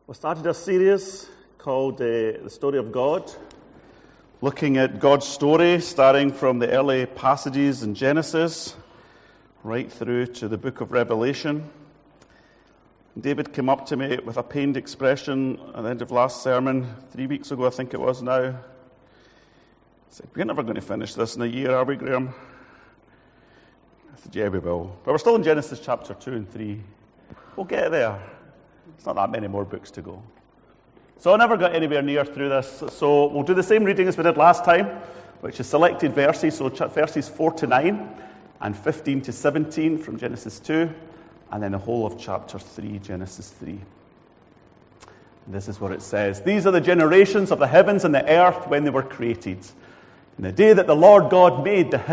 We started a series called The Story of God, looking at God's story, starting from the early passages in Genesis, right through to the book of Revelation. David came up to me with a pained expression at the end of last sermon, 3 weeks ago I think it was now. He said, "We're never going to finish this in a year, are we, Graham?" I said, "Yeah, we will." But we're still in Genesis chapter 2 and 3. We'll get there. It's not that many more books to go. So I never got anywhere near through this. So we'll do the same reading as we did last time, which is selected verses, so verses 4 to 9 and 15 to 17 from Genesis 2, and then the whole of chapter 3, Genesis 3. And this is what it says. "These are the generations of the heavens and the earth when they were created. In the day that the Lord God made the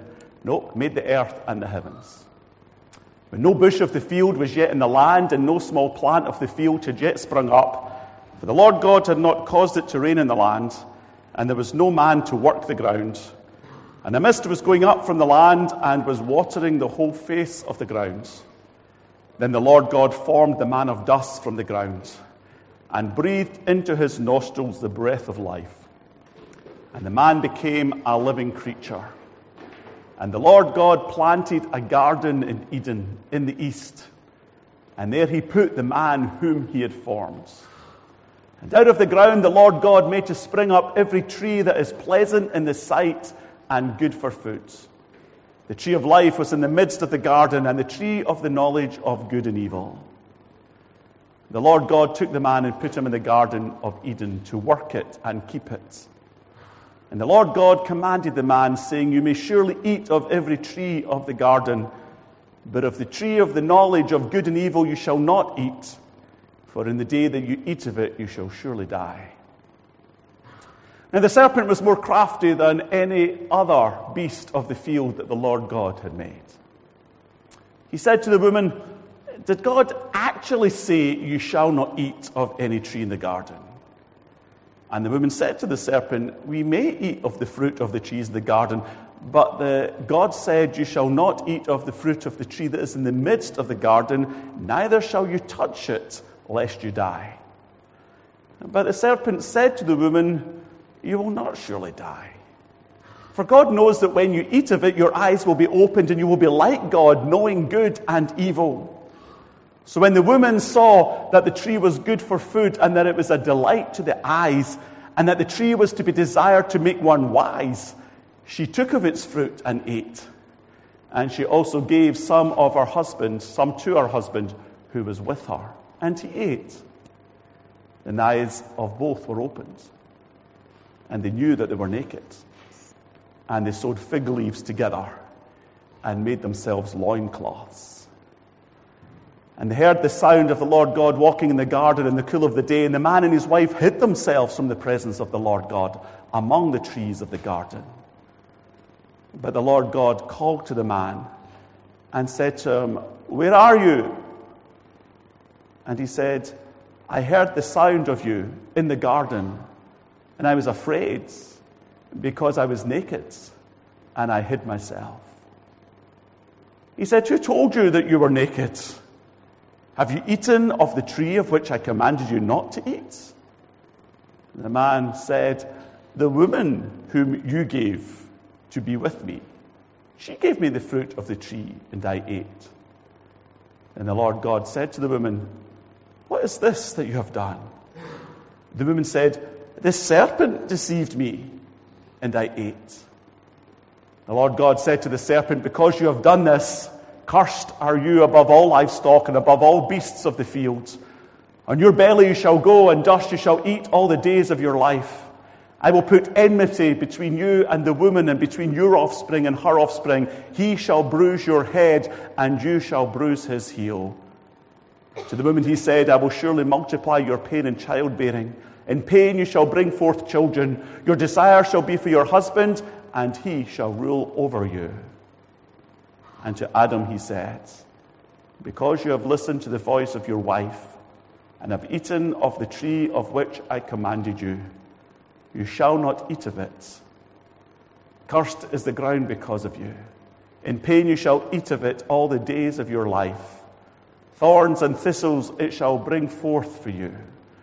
earth and the heavens. When no bush of the field was yet in the land, and no small plant of the field had yet sprung up, for the Lord God had not caused it to rain in the land, and there was no man to work the ground. And the mist was going up from the land, and was watering the whole face of the ground. Then the Lord God formed the man of dust from the ground, and breathed into his nostrils the breath of life. And the man became a living creature. And the Lord God planted a garden in Eden in the east, and there he put the man whom he had formed. And out of the ground the Lord God made to spring up every tree that is pleasant in the sight and good for food. The tree of life was in the midst of the garden, and the tree of the knowledge of good and evil. The Lord God took the man and put him in the garden of Eden to work it and keep it. And the Lord God commanded the man, saying, 'You may surely eat of every tree of the garden, but of the tree of the knowledge of good and evil you shall not eat, for in the day that you eat of it you shall surely die.' Now the serpent was more crafty than any other beast of the field that the Lord God had made. He said to the woman, 'Did God actually say you shall not eat of any tree in the garden?' And the woman said to the serpent, 'We may eat of the fruit of the trees in the garden, but God said, you shall not eat of the fruit of the tree that is in the midst of the garden, neither shall you touch it, lest you die.' But the serpent said to the woman, 'You will not surely die. For God knows that when you eat of it, your eyes will be opened, and you will be like God, knowing good and evil.' So when the woman saw that the tree was good for food, and that it was a delight to the eyes, and that the tree was to be desired to make one wise, she took of its fruit and ate. And she also gave some to her husband who was with her, and he ate. The eyes of both were opened, and they knew that they were naked. And they sewed fig leaves together and made themselves loincloths. And they heard the sound of the Lord God walking in the garden in the cool of the day, and the man and his wife hid themselves from the presence of the Lord God among the trees of the garden. But the Lord God called to the man and said to him, 'Where are you?' And he said, 'I heard the sound of you in the garden, and I was afraid because I was naked, and I hid myself.' He said, 'Who told you that you were naked? Have you eaten of the tree of which I commanded you not to eat?' And the man said, 'The woman whom you gave to be with me, she gave me the fruit of the tree, and I ate.' And the Lord God said to the woman, 'What is this that you have done?' The woman said, 'The serpent deceived me, and I ate.' The Lord God said to the serpent, 'Because you have done this, cursed are you above all livestock and above all beasts of the field. On your belly you shall go, and dust you shall eat all the days of your life. I will put enmity between you and the woman, and between your offspring and her offspring. He shall bruise your head, and you shall bruise his heel.' To the woman he said, 'I will surely multiply your pain in childbearing. In pain you shall bring forth children. Your desire shall be for your husband, and he shall rule over you.' And to Adam he said, 'Because you have listened to the voice of your wife, and have eaten of the tree of which I commanded you, you shall not eat of it. Cursed is the ground because of you. In pain you shall eat of it all the days of your life. Thorns and thistles it shall bring forth for you.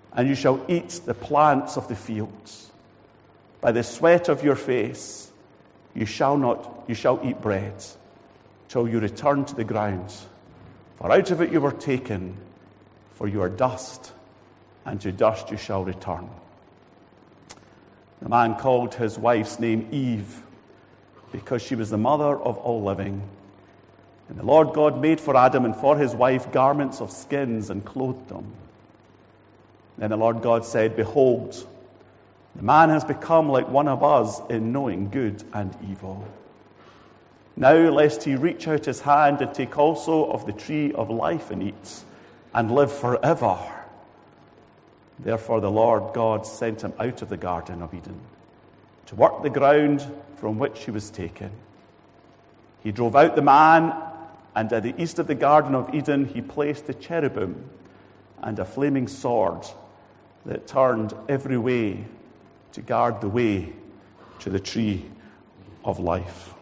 and you shall eat the plants of the fields. By the sweat of your face you shall eat bread, till you return to the ground. For out of it you were taken, for you are dust, and to dust you shall return. The man called his wife's name Eve, because she was the mother of all living. And the Lord God made for Adam and for his wife garments of skins and clothed them. Then the Lord God said, Behold, the man has become like one of us in knowing good and evil. Now lest he reach out his hand and take also of the tree of life and eat, and live forever. Therefore the Lord God sent him out of the Garden of Eden to work the ground from which he was taken. He drove out the man, and at the east of the Garden of Eden he placed a cherubim and a flaming sword that turned every way to guard the way to the tree of life.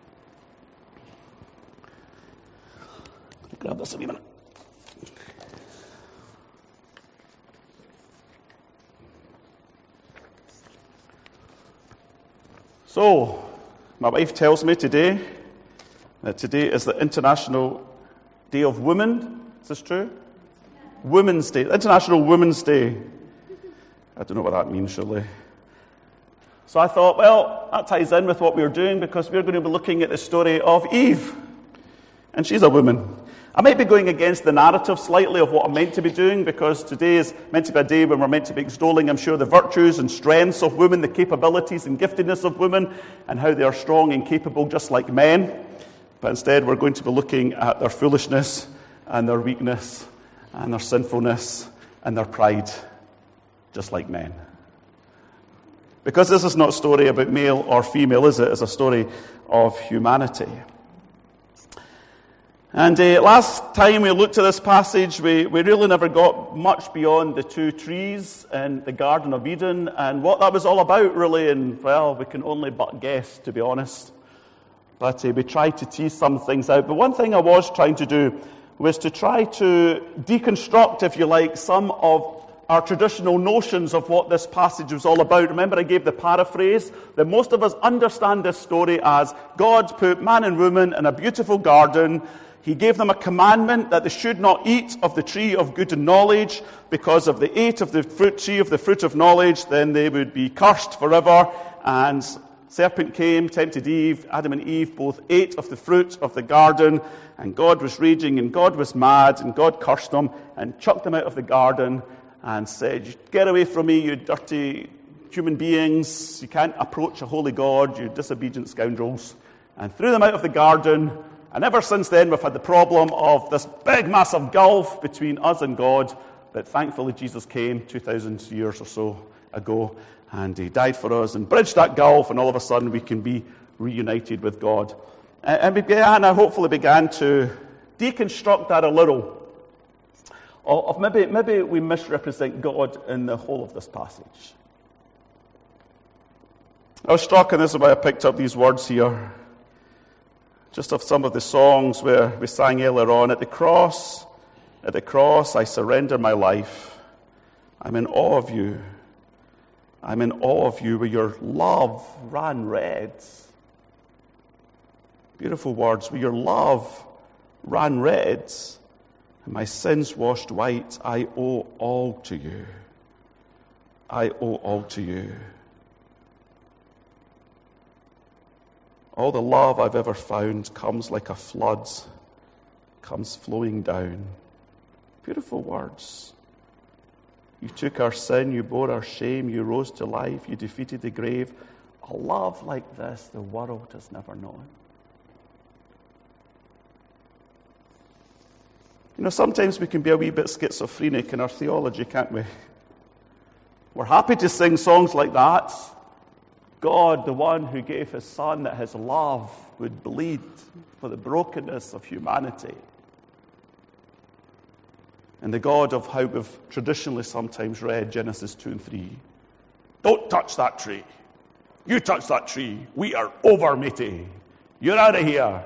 Grab this a wee minute. So, my wife tells me today that today is the International Day of Women. Is this true? Yeah. Women's Day. International Women's Day. I don't know what that means, surely. So I thought, well, that ties in with what we were doing, because we're going to be looking at the story of Eve. And she's a woman. I might be going against the narrative slightly of what I'm meant to be doing, because today is meant to be a day when we're meant to be extolling, I'm sure, the virtues and strengths of women, the capabilities and giftedness of women, and how they are strong and capable just like men. But instead, we're going to be looking at their foolishness and their weakness and their sinfulness and their pride, just like men. Because this is not a story about male or female, is it? It's a story of humanity. And last time we looked at this passage, we really never got much beyond the two trees in the Garden of Eden and what that was all about, really. And, well, we can only but guess, to be honest. But we tried to tease some things out. But one thing I was trying to do was to try to deconstruct, if you like, some of our traditional notions of what this passage was all about. Remember, I gave the paraphrase that most of us understand this story as God put man and woman in a beautiful garden. He gave them a commandment that they should not eat of the tree of good and knowledge, because if they ate of the tree of the fruit of knowledge, then they would be cursed forever. And serpent came, tempted Eve. Adam and Eve both ate of the fruit of the garden, and God was raging, and God was mad, and God cursed them and chucked them out of the garden and said, "Get away from me, you dirty human beings. You can't approach a holy God, you disobedient scoundrels." And threw them out of the garden. And ever since then, we've had the problem of this big, massive gulf between us and God. But thankfully, Jesus came 2,000 years or so ago, and he died for us and bridged that gulf, and all of a sudden we can be reunited with God. And I hopefully began to deconstruct that a little. Of maybe we misrepresent God in the whole of this passage. I was struck, and this is why I picked up these words here, just of some of the songs where we sang earlier on. At the cross, I surrender my life. I'm in awe of you. I'm in awe of you, where your love ran red. Beautiful words. Where your love ran red, and my sins washed white. I owe all to you. I owe all to you. All the love I've ever found comes like a flood, comes flowing down. Beautiful words. You took our sin, you bore our shame, you rose to life, you defeated the grave. A love like this the world has never known. You know, sometimes we can be a wee bit schizophrenic in our theology, can't we? We're happy to sing songs like that. God, the one who gave his son, that his love would bleed for the brokenness of humanity. And the God of how we've traditionally sometimes read Genesis 2 and 3. Don't touch that tree. You touch that tree, we are over, matey. You're out of here.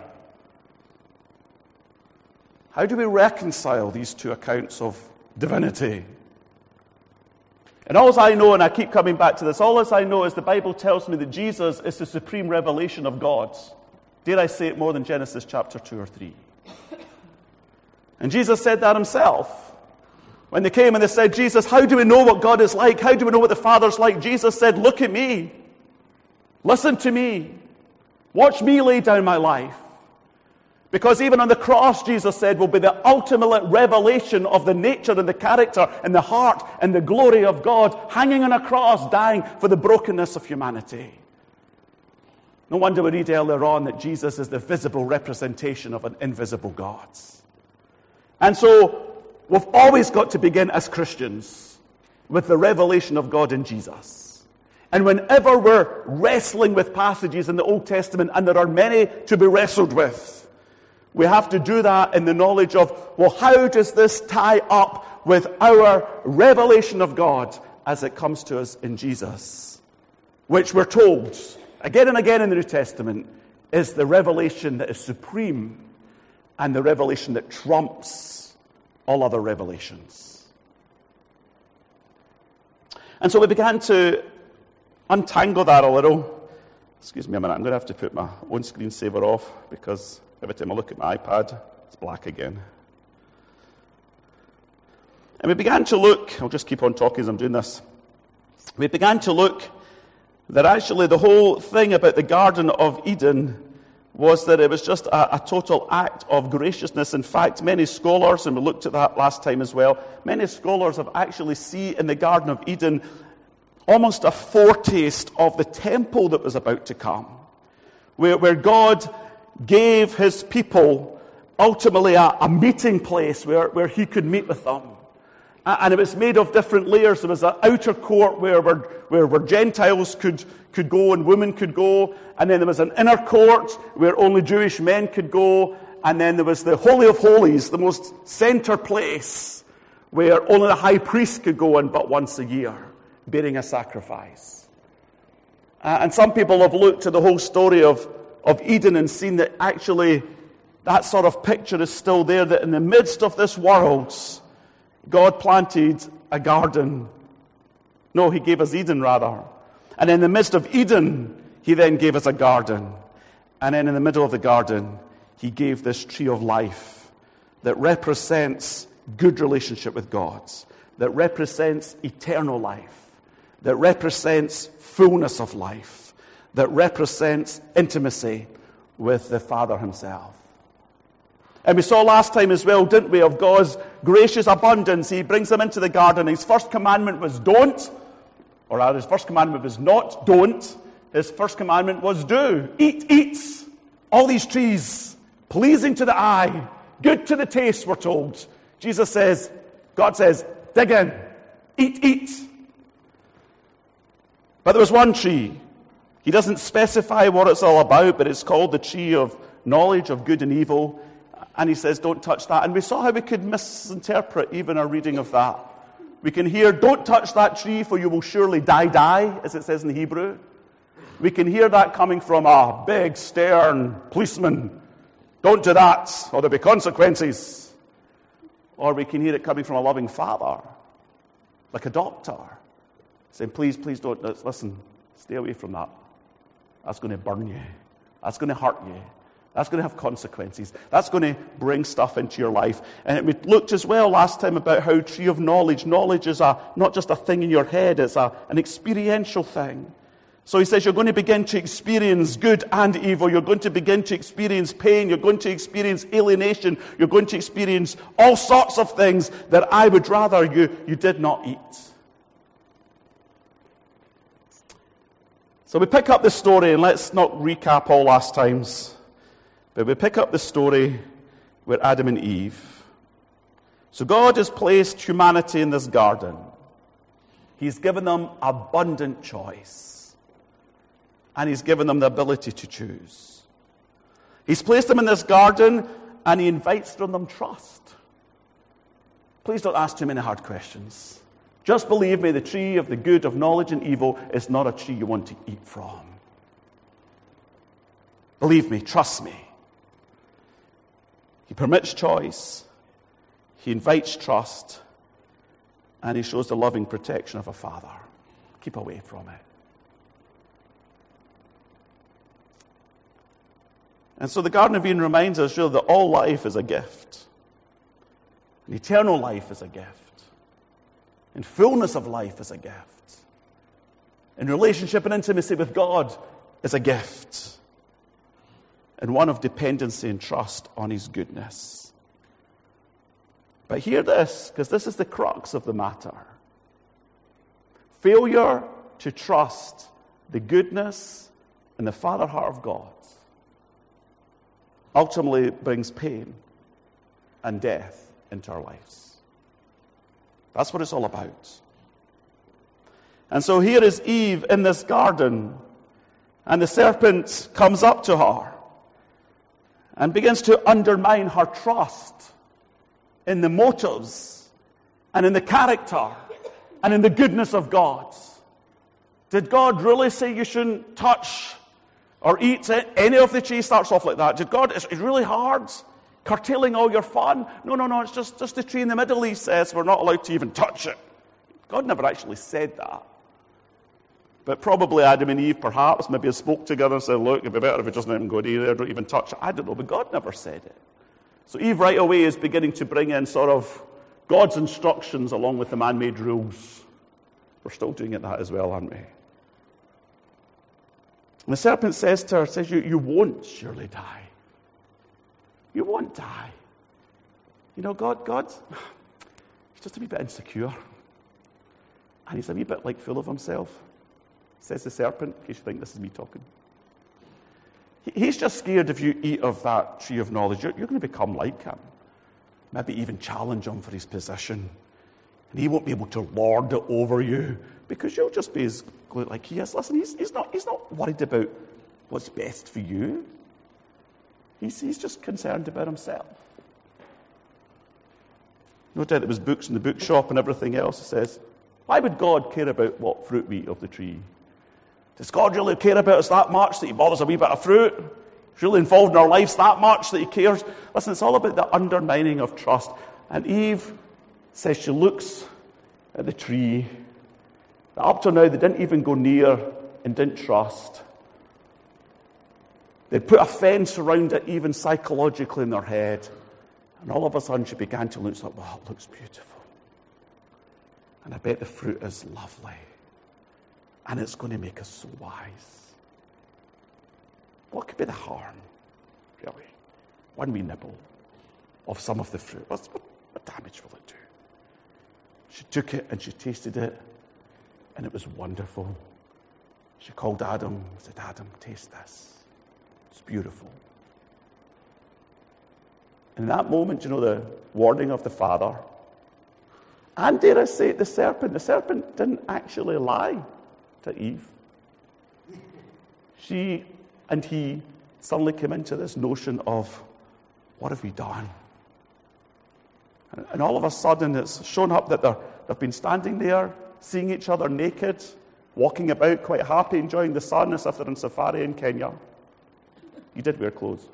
How do we reconcile these two accounts of divinity? And all I know, and I keep coming back to this, all I know is the Bible tells me that Jesus is the supreme revelation of God. Dare I say it more than Genesis chapter 2 or 3? And Jesus said that himself. When they came and they said, Jesus, how do we know what God is like? How do we know what the Father's like? Jesus said, look at me. Listen to me. Watch me lay down my life. Because even on the cross, Jesus said, will be the ultimate revelation of the nature and the character and the heart and the glory of God, hanging on a cross, dying for the brokenness of humanity. No wonder we read earlier on that Jesus is the visible representation of an invisible God. And so, we've always got to begin as Christians with the revelation of God in Jesus. And whenever we're wrestling with passages in the Old Testament, and there are many to be wrestled with, we have to do that in the knowledge of, well, how does this tie up with our revelation of God as it comes to us in Jesus? Which we're told, again and again in the New Testament, is the revelation that is supreme and the revelation that trumps all other revelations. And so we began to untangle that a little. Excuse me a minute, I'm going to have to put my own screensaver off because every time I look at my iPad, it's black again. And we began to look, I'll just keep on talking as I'm doing this. We began to look that actually the whole thing about the Garden of Eden was that it was just a total act of graciousness. In fact, many scholars, and we looked at that last time as well, many scholars have actually seen in the Garden of Eden almost a foretaste of the temple that was about to come, where God gave his people ultimately a meeting place where he could meet with them. And it was made of different layers. There was an outer court where Gentiles could go and women could go. And then there was an inner court where only Jewish men could go. And then there was the Holy of Holies, the most center place, where only the high priest could go in but once a year, bearing a sacrifice. And some people have looked at the whole story of Eden and seen that actually that sort of picture is still there, that in the midst of this world, God planted a garden. No, he gave us Eden, rather. And in the midst of Eden, he then gave us a garden. And then in the middle of the garden, he gave this tree of life that represents good relationship with God, that represents eternal life, that represents fullness of life, that represents intimacy with the Father himself. And we saw last time as well, didn't we, of God's gracious abundance. He brings them into the garden. His first commandment was don't, or rather his first commandment was not don't. His first commandment was do. Eat. All these trees, pleasing to the eye, good to the taste, we're told. Jesus says, God says, dig in, eat. But there was one tree. He doesn't specify what it's all about, but it's called the tree of knowledge of good and evil. And he says, don't touch that. And we saw how we could misinterpret even our reading of that. We can hear, don't touch that tree, for you will surely die, as it says in the Hebrew. We can hear that coming from a big, stern policeman. Don't do that, or there'll be consequences. Or we can hear it coming from a loving father, like a doctor, saying, please don't, listen, stay away from that. That's going to burn you. That's going to hurt you. That's going to have consequences. That's going to bring stuff into your life. And we looked as well last time about how tree of knowledge is not just a thing in your head, it's an experiential thing. So he says you're going to begin to experience good and evil. You're going to begin to experience pain. You're going to experience alienation. You're going to experience all sorts of things that I would rather you did not eat. So we pick up the story, and let's not recap all last times. But we pick up the story with Adam and Eve. So God has placed humanity in this garden. He's given them abundant choice. And he's given them the ability to choose. He's placed them in this garden, and he invites from them trust. Please don't ask too many hard questions. Just believe me, the tree of the good of knowledge and evil is not a tree you want to eat from. Believe me, trust me. He permits choice. He invites trust. And he shows the loving protection of a father. Keep away from it. And so the Garden of Eden reminds us really that all life is a gift. And eternal life is a gift. And fullness of life is a gift. And relationship and intimacy with God is a gift. And one of dependency and trust on his goodness. But hear this, because this is the crux of the matter. Failure to trust the goodness and the Father heart of God ultimately brings pain and death into our lives. That's what it's all about. And so here is Eve in this garden, and the serpent comes up to her and begins to undermine her trust in the motives and in the character and in the goodness of God. Did God really say you shouldn't touch or eat any of the tree? Starts off like that. Did God, it's really hard, curtailing all your fun? No, it's just the tree in the middle. He says we're not allowed to even touch it. God never actually said that. But probably Adam and Eve perhaps maybe spoke together and said, look, it'd be better if it doesn't even go near there, don't even touch it. I don't know, but God never said it. So Eve right away is beginning to bring in sort of God's instructions along with the man-made rules. We're still doing it that as well, aren't we? And the serpent says to her, you won't surely die. You won't die. You know, God, he's just a wee bit insecure. And he's a wee bit like full of himself, says the serpent, in case you think this is me talking. He's just scared if you eat of that tree of knowledge, you're going to become like him. Maybe even challenge him for his position. And he won't be able to lord it over you because you'll just be as good like he is. Listen, he's not worried about what's best for you. He's just concerned about himself. No doubt there was books in the bookshop and everything else. It says, why would God care about what fruit we eat of the tree? Does God really care about us that much that he bothers a wee bit of fruit? He's really involved in our lives that much that he cares? Listen, it's all about the undermining of trust. And Eve says she looks at the tree that up to now they didn't even go near and didn't trust. They'd put a fence around it even psychologically in their head. And all of a sudden she began to look, it's like, wow, it looks beautiful. And I bet the fruit is lovely. And it's going to make us so wise. What could be the harm, really? One wee nibble of some of the fruit. What damage will it do? She took it and she tasted it, and it was wonderful. She called Adam and said, Adam, taste this. It's beautiful. And in that moment, you know, the warning of the Father, and dare I say it, the serpent didn't actually lie to Eve. She and he suddenly came into this notion of, what have we done? And all of a sudden it's shown up that they've been standing there, seeing each other naked, walking about quite happy, enjoying the sun as if they're in safari in Kenya. You did wear clothes.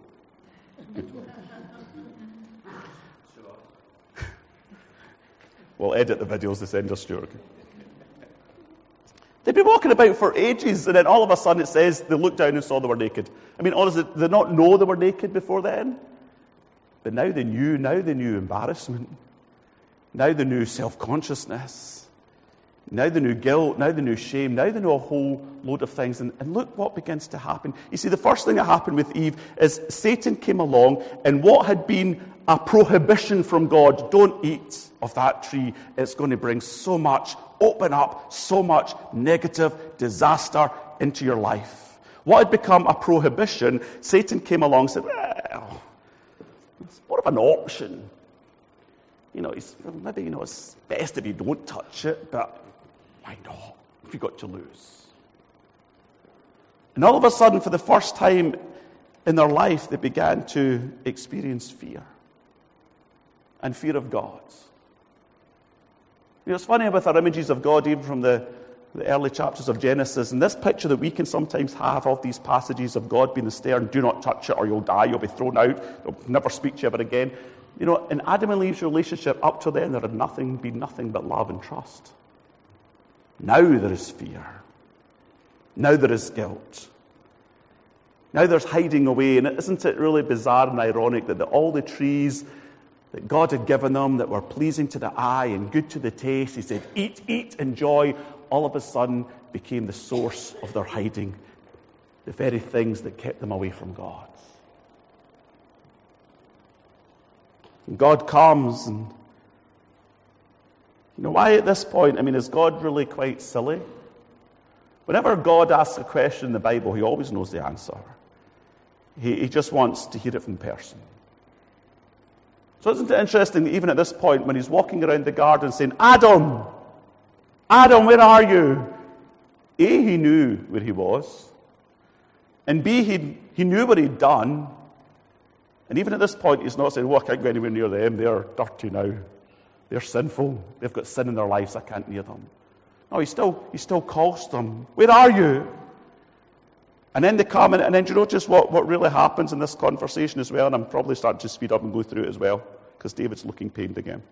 We'll edit the videos to send us, Stuart. They'd been walking about for ages, and then all of a sudden it says they looked down and saw they were naked. I mean, honestly, did they not know they were naked before then? But now they knew embarrassment. Now they knew self-consciousness. Now they knew guilt. Now they knew shame. Now they know a whole load of things. And look what begins to happen. You see, the first thing that happened with Eve is Satan came along, and what had been a prohibition from God, don't eat of that tree, it's going to bring so much, open up so much negative disaster into your life. What had become a prohibition, Satan came along and said, well, it's more of an option. You know, maybe, it's best if you don't touch it, but why not? If you got to lose. And all of a sudden, for the first time in their life, they began to experience fear. And fear of God. It's funny with our images of God, even from the early chapters of Genesis, and this picture that we can sometimes have of these passages of God being the stern, do not touch it or you'll die, you'll be thrown out, they'll never speak to you ever again. You know, in Adam and Eve's relationship, up to then, there had been nothing but love and trust. Now there is fear. Now there is guilt. Now there's hiding away. And isn't it really bizarre and ironic that all the trees that God had given them that were pleasing to the eye and good to the taste, he said, eat, eat, enjoy, all of a sudden became the source of their hiding, the very things that kept them away from God. And God comes, and you know, why at this point? I mean, is God really quite silly? Whenever God asks a question in the Bible, he always knows the answer. He just wants to hear it from the person. So isn't it interesting that even at this point, when he's walking around the garden saying, Adam, Adam, where are you? A, he knew where he was. And B, he knew what he'd done. And even at this point, he's not saying, I can't go anywhere near them. They're dirty now. They're sinful. They've got sin in their lives. I can't near them. No, he still calls them. Where are you? And then they come, and then do you notice what really happens in this conversation as well? And I'm probably starting to speed up and go through it as well, because David's looking pained again.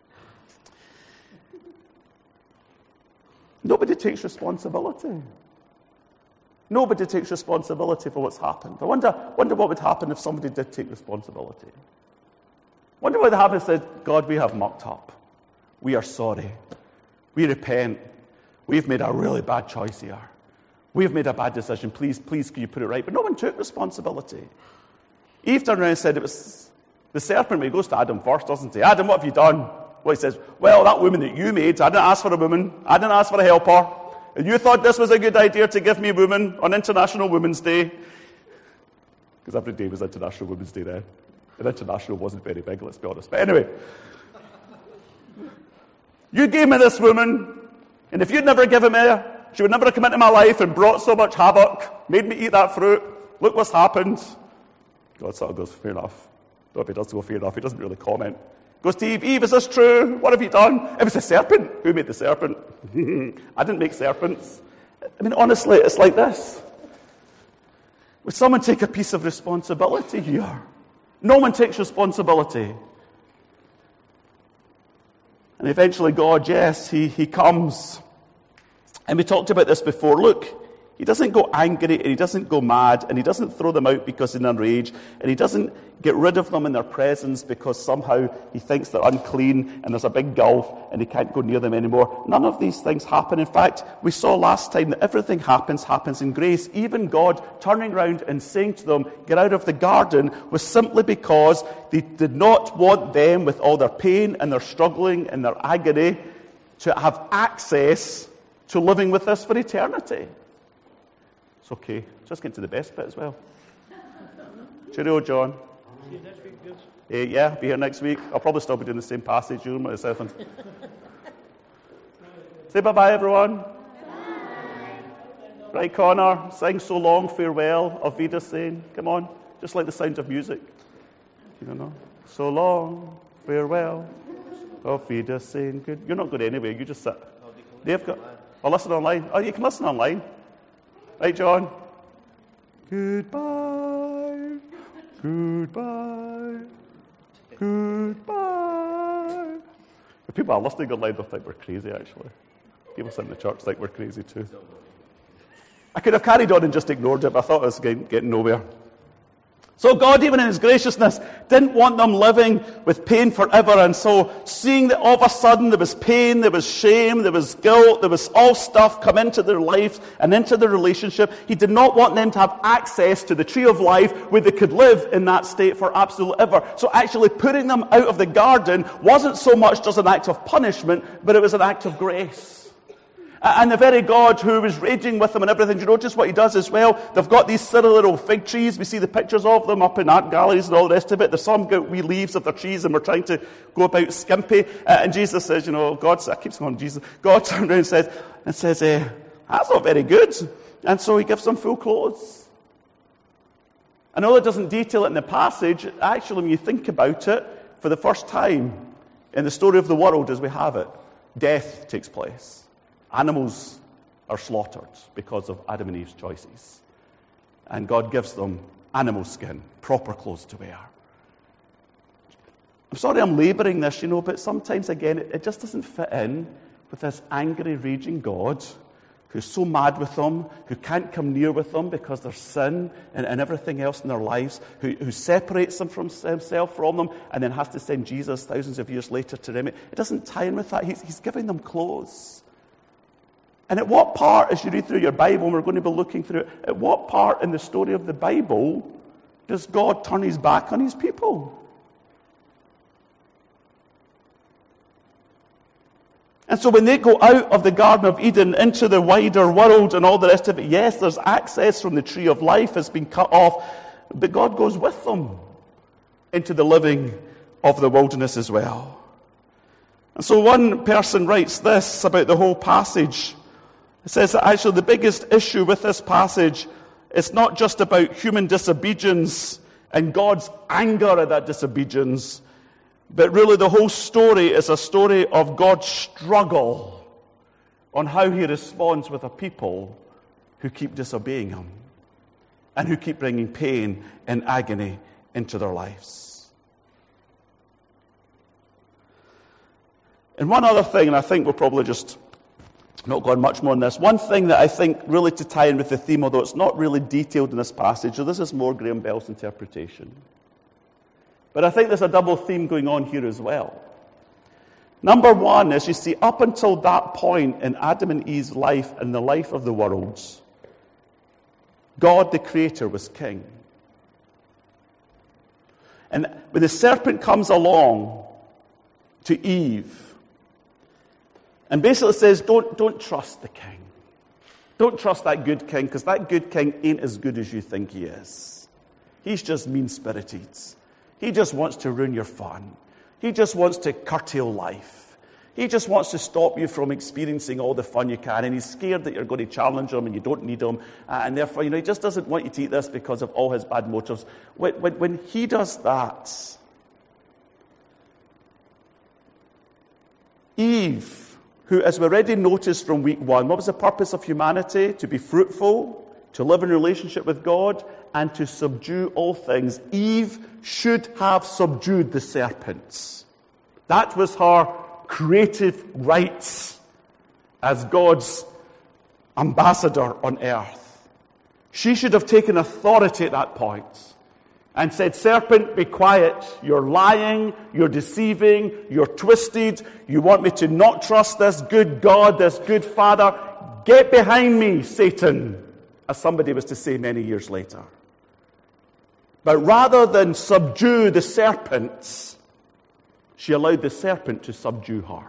Nobody takes responsibility. Nobody takes responsibility for what's happened. I wonder what would happen if somebody did take responsibility. I wonder what would happen if they said, God, we have mucked up. We are sorry. We repent. We've made a really bad choice here. We've made a bad decision. Please, can you put it right? But no one took responsibility. Eve turned around and said it was the serpent. He goes to Adam first, doesn't he? Adam, what have you done? Well, he says, well, that woman that you made, I didn't ask for a woman. I didn't ask for a helper. And you thought this was a good idea to give me a woman on International Women's Day. Because every day was International Women's Day then. And International wasn't very big, let's be honest. But anyway. You gave me this woman, and if you'd never given me her, she would never have come into my life and brought so much havoc, made me eat that fruit. Look what's happened. God sort of goes, fair enough. Though if he does go fair enough, he doesn't really comment. Goes to Eve, Eve, is this true? What have you done? It was a serpent. Who made the serpent? I didn't make serpents. I mean, honestly, it's like this. Would someone take a piece of responsibility here? No one takes responsibility. And eventually God, yes, he comes. And we talked about this before. Look, he doesn't go angry, and he doesn't go mad, and he doesn't throw them out because in a rage, and he doesn't get rid of them in their presence because somehow he thinks they're unclean and there's a big gulf and he can't go near them anymore. None of these things happen. In fact, we saw last time that everything happens in grace. Even God turning around and saying to them, get out of the garden, was simply because they did not want them, with all their pain and their struggling and their agony, to have access to living with us for eternity. It's okay. Just get to the best bit as well. Cheerio, John. See you next week, good. Yeah, be here next week. I'll probably still be doing the same passage. You know, Say bye-bye, everyone. Bye. Right, Connor, sing So Long, Farewell, Auf Wiedersehen. Come on, just like the sound of music. You don't know? So long, farewell, Auf Wiedersehen. Good. You're not going anywhere. You just sit. They've got... Oh, listen online. Oh, you can listen online. Right, John? Goodbye. Goodbye. Goodbye. If people are listening online, they'll think we're crazy, actually. People sitting in the church think we're crazy, too. I could have carried on and just ignored it, but I thought I was getting nowhere. So God, even in his graciousness, didn't want them living with pain forever. And so seeing that all of a sudden there was pain, there was shame, there was guilt, there was all stuff come into their lives and into their relationship, he did not want them to have access to the tree of life where they could live in that state for absolute ever. So actually putting them out of the garden wasn't so much just an act of punishment, but it was an act of grace. And the very God who was raging with them and everything, do you notice what he does as well? They've got these silly little fig trees. We see the pictures of them up in art galleries and all the rest of it. There's some got wee leaves of their trees and we're trying to go about skimpy. And Jesus says, I keep saying Jesus. God turns around and says, that's not very good. And so he gives them full clothes. And although it doesn't detail it in the passage, actually when you think about it, for the first time in the story of the world as we have it, death takes place. Animals are slaughtered because of Adam and Eve's choices. And God gives them animal skin, proper clothes to wear. I'm sorry I'm labouring this, but sometimes, again, it just doesn't fit in with this angry, raging God who's so mad with them, who can't come near with them because there's sin and everything else in their lives, who separates them from himself from them, and then has to send Jesus thousands of years later to remedy. It doesn't tie in with that. He's giving them clothes. And at what part, as you read through your Bible, and we're going to be looking through it, at what part in the story of the Bible does God turn his back on his people? And so when they go out of the Garden of Eden into the wider world and all the rest of it, yes, there's access from the tree of life has been cut off, but God goes with them into the living of the wilderness as well. And so one person writes this about the whole passage. It says that actually the biggest issue with this passage is not just about human disobedience and God's anger at that disobedience, but really the whole story is a story of God's struggle on how he responds with a people who keep disobeying him and who keep bringing pain and agony into their lives. And one other thing, and I think we'll probably just not go on much more on this, one thing that I think really to tie in with the theme, although it's not really detailed in this passage, so this is more Graham Bell's interpretation. But I think there's a double theme going on here as well. Number one is, you see, up until that point in Adam and Eve's life and the life of the world, God the Creator was king. And when the serpent comes along to Eve and basically says, don't trust the king. Don't trust that good king, because that good king ain't as good as you think he is. He's just mean-spirited. He just wants to ruin your fun. He just wants to curtail life. He just wants to stop you from experiencing all the fun you can, and he's scared that you're going to challenge him and you don't need him, and therefore, he just doesn't want you to eat this because of all his bad motives. When he does that, Eve, who, as we already noticed from week 1, what was the purpose of humanity? To be fruitful, to live in relationship with God, and to subdue all things. Eve should have subdued the serpents. That was her creative rights as God's ambassador on earth. She should have taken authority at that point and said, serpent, be quiet. You're lying, you're deceiving, you're twisted. You want me to not trust this good God, this good Father. Get behind me, Satan, as somebody was to say many years later. But rather than subdue the serpents, she allowed the serpent to subdue her.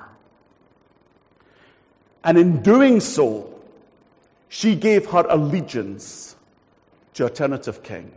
And in doing so, she gave her allegiance to alternative king.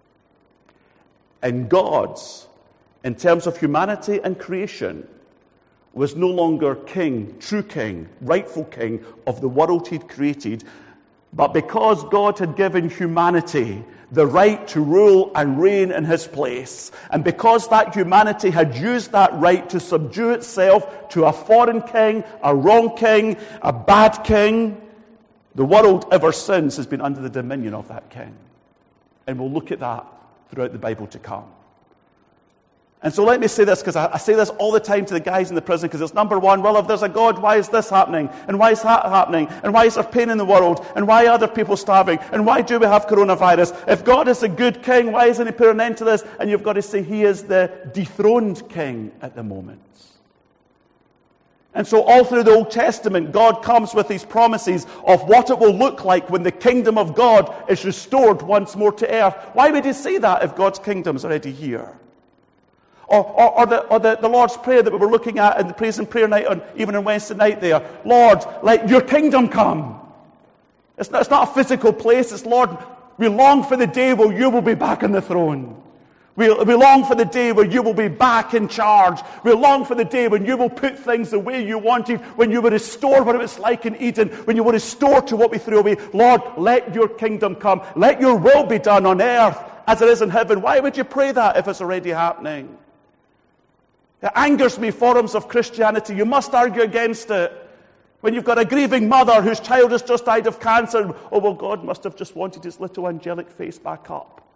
And God, in terms of humanity and creation, was no longer king, true king, rightful king of the world he'd created, but because God had given humanity the right to rule and reign in his place, and because that humanity had used that right to subdue itself to a foreign king, a wrong king, a bad king, the world ever since has been under the dominion of that king. And we'll look at that throughout the Bible to come. And so let me say this, because I say this all the time to the guys in the prison, because it's number one, well, if there's a God, why is this happening? And why is that happening? And why is there pain in the world? And why are other people starving? And why do we have coronavirus? If God is a good king, why isn't he put an end to this? And you've got to say he is the dethroned king at the moment. And so all through the Old Testament, God comes with these promises of what it will look like when the kingdom of God is restored once more to earth. Why would he say that if God's kingdom is already here? Or the Lord's Prayer that we were looking at in the praise and prayer night, even on Wednesday night there. Lord, let your kingdom come. It's not a physical place. It's, Lord, we long for the day where you will be back on the throne. We long for the day where you will be back in charge. We long for the day when you will put things the way you wanted, when you will restore what it was like in Eden, when you will restore to what we threw away. Lord, let your kingdom come. Let your will be done on earth as it is in heaven. Why would you pray that if it's already happening? It angers me, forums of Christianity. You must argue against it. When you've got a grieving mother whose child has just died of cancer, oh, well, God must have just wanted his little angelic face back up.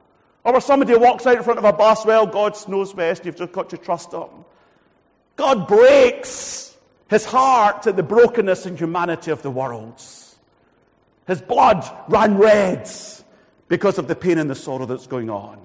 Or somebody walks out in front of a bus, well, God knows best, you've just got to trust him. God breaks his heart at the brokenness and humanity of the world. His blood ran red because of the pain and the sorrow that's going on.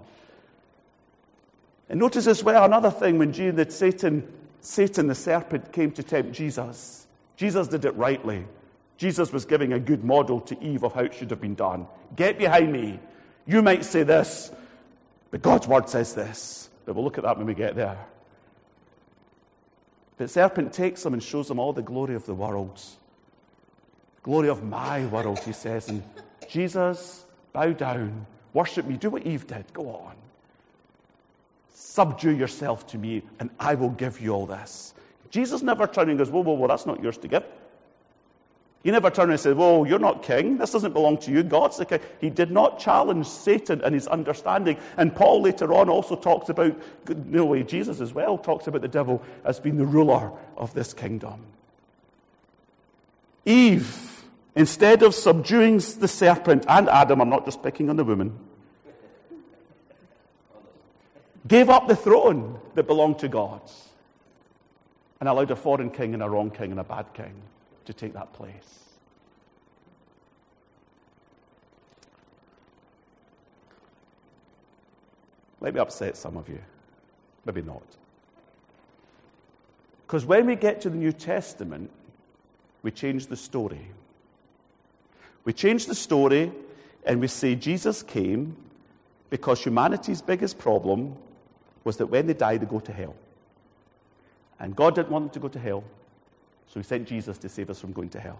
And notice as well another thing, when Satan the serpent came to tempt Jesus, Jesus did it rightly. Jesus was giving a good model to Eve of how it should have been done. Get behind me. You might say this, but God's word says this. But we'll look at that when we get there. But the serpent takes him and shows him all the glory of the world. Glory of my world, he says. And Jesus, bow down, worship me, do what Eve did, go on. Subdue yourself to me, and I will give you all this. Jesus never turned and goes, whoa, that's not yours to give. He never turned and said, whoa, you're not king. This doesn't belong to you. God's the king. He did not challenge Satan and his understanding. And Paul later on also talks about, Jesus as well talks about the devil as being the ruler of this kingdom. Eve, instead of subduing the serpent and Adam, I'm not just picking on the woman, gave up the throne that belonged to God and allowed a foreign king and a wrong king and a bad king to take that place. Let me upset some of you. Maybe not. Because when we get to the New Testament, we change the story. We change the story and we say Jesus came because humanity's biggest problem was that when they die, they go to hell. And God didn't want them to go to hell, so he sent Jesus to save us from going to hell.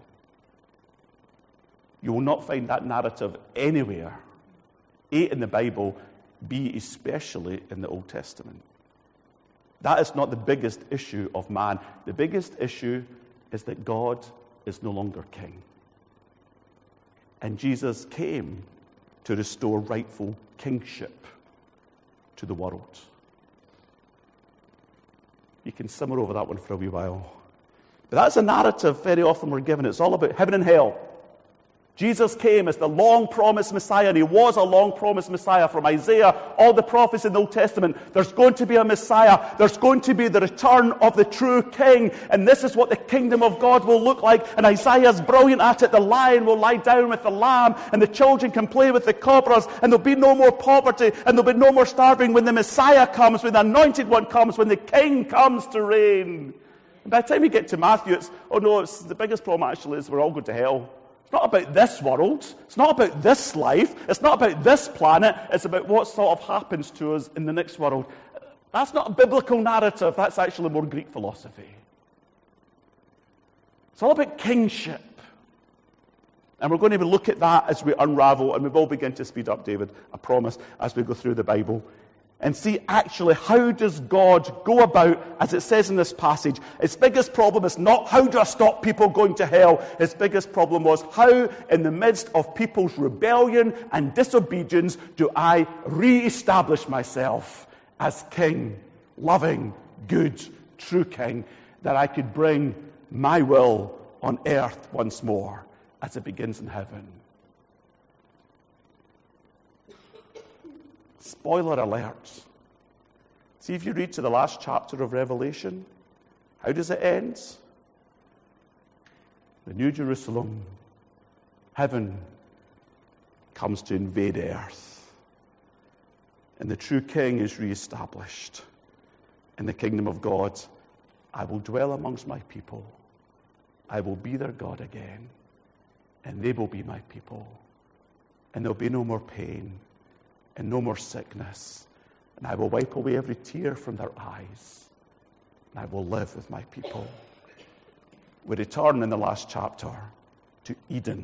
You will not find that narrative anywhere, A, in the Bible, B, especially in the Old Testament. That is not the biggest issue of man. The biggest issue is that God is no longer king. And Jesus came to restore rightful kingship to the world. You can simmer over that one for a wee while. But that's a narrative very often we're given. It's all about heaven and hell. Jesus came as the long-promised Messiah, and he was a long-promised Messiah from Isaiah, all the prophets in the Old Testament. There's going to be a Messiah. There's going to be the return of the true King, and this is what the kingdom of God will look like. And Isaiah's brilliant at it. The lion will lie down with the lamb, and the children can play with the cobras, and there'll be no more poverty, and there'll be no more starving when the Messiah comes, when the anointed one comes, when the King comes to reign. And by the time we get to Matthew, it's the biggest problem actually is we're all going to hell. It's not about this world. It's not about this life. It's not about this planet. It's about what sort of happens to us in the next world. That's not a biblical narrative. That's actually more Greek philosophy. It's all about kingship. And we're going to look at that as we unravel, and we will begin to speed up, David, I promise, as we go through the Bible. And see, actually, how does God go about, as it says in this passage, his biggest problem is not how do I stop people going to hell. His biggest problem was how, in the midst of people's rebellion and disobedience, do I re-establish myself as king, loving, good, true king, that I could bring my will on earth once more as it begins in heaven. Spoiler alert. See, if you read to the last chapter of Revelation, how does it end? The New Jerusalem, heaven, comes to invade earth. And the true king is reestablished. In the kingdom of God, I will dwell amongst my people. I will be their God again. And they will be my people. And there'll be no more pain. And no more sickness. And I will wipe away every tear from their eyes. And I will live with my people. We return in the last chapter to Eden.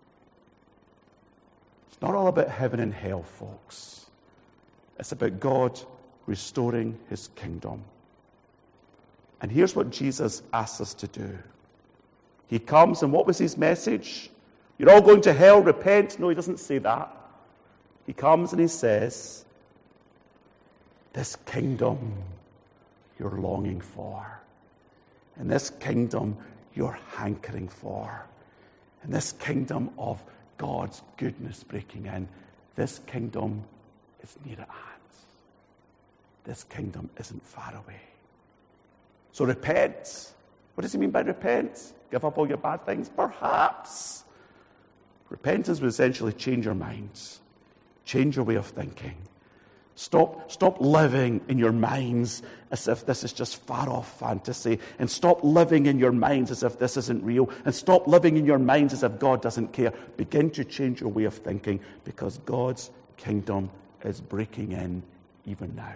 It's not all about heaven and hell, folks. It's about God restoring his kingdom. And here's what Jesus asks us to do. He comes, and what was his message? You're all going to hell, repent. No, he doesn't say that. He comes and he says, this kingdom you're longing for, and this kingdom you're hankering for, and this kingdom of God's goodness breaking in, this kingdom is near at hand. This kingdom isn't far away. So repent. What does he mean by repent? Give up all your bad things? Perhaps. Repentance would essentially change your minds, change your way of thinking. Stop living in your minds as if this is just far-off fantasy, and stop living in your minds as if this isn't real, and stop living in your minds as if God doesn't care. Begin to change your way of thinking, because God's kingdom is breaking in even now.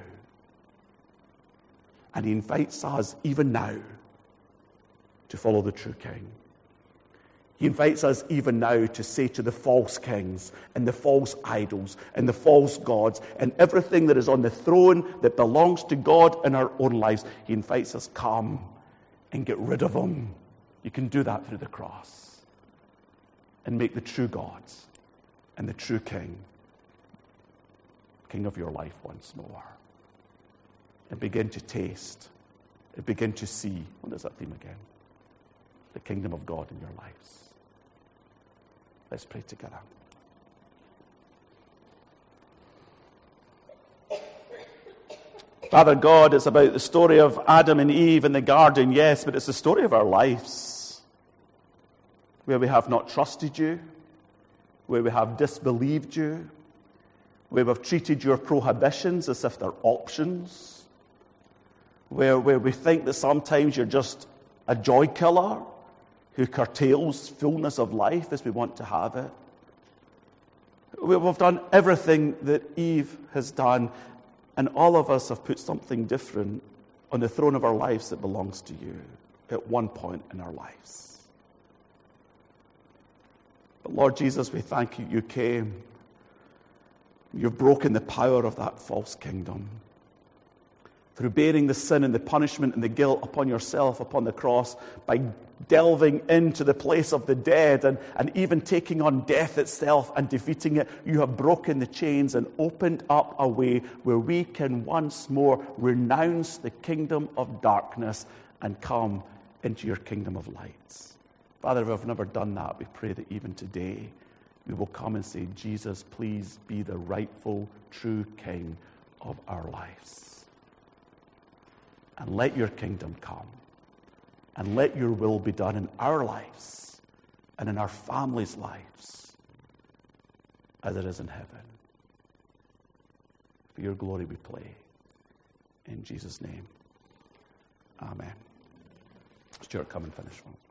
And he invites us even now to follow the true king. He invites us even now to say to the false kings and the false idols and the false gods and everything that is on the throne that belongs to God in our own lives, he invites us, come and get rid of them. You can do that through the cross and make the true God and the true king of your life once more. And begin to taste and begin to see, what is that theme again? The kingdom of God in your lives. Let's pray together. Father God, it's about the story of Adam and Eve in the garden, yes, but it's the story of our lives, where we have not trusted you, where we have disbelieved you, where we've treated your prohibitions as if they're options, where we think that sometimes you're just a joy killer who curtails fullness of life as we want to have it. We've done everything that Eve has done, and all of us have put something different on the throne of our lives that belongs to you at one point in our lives. But Lord Jesus, we thank you, you came. You've broken the power of that false kingdom through bearing the sin and the punishment and the guilt upon yourself upon the cross, by delving into the place of the dead and even taking on death itself and defeating it. You have broken the chains and opened up a way where we can once more renounce the kingdom of darkness and come into your kingdom of lights. Father, if we've never done that, we pray that even today we will come and say, Jesus, please be the rightful, true King of our lives. And let your kingdom come. And let your will be done in our lives and in our families' lives as it is in heaven. For your glory we pray. In Jesus' name, amen. Stuart, come and finish for us.